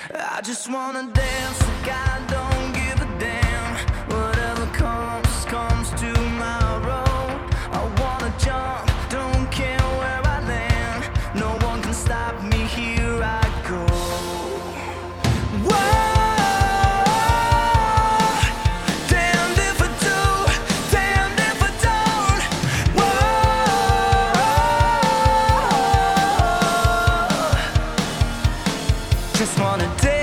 I just wanna dance like I don't give a damn. Whatever comes, comes tomorrow. I wanna jump, don't care where I land. No one can stop me, here I go. Whoa, damned if I do, damned if I don't. Whoa, just wanna dance.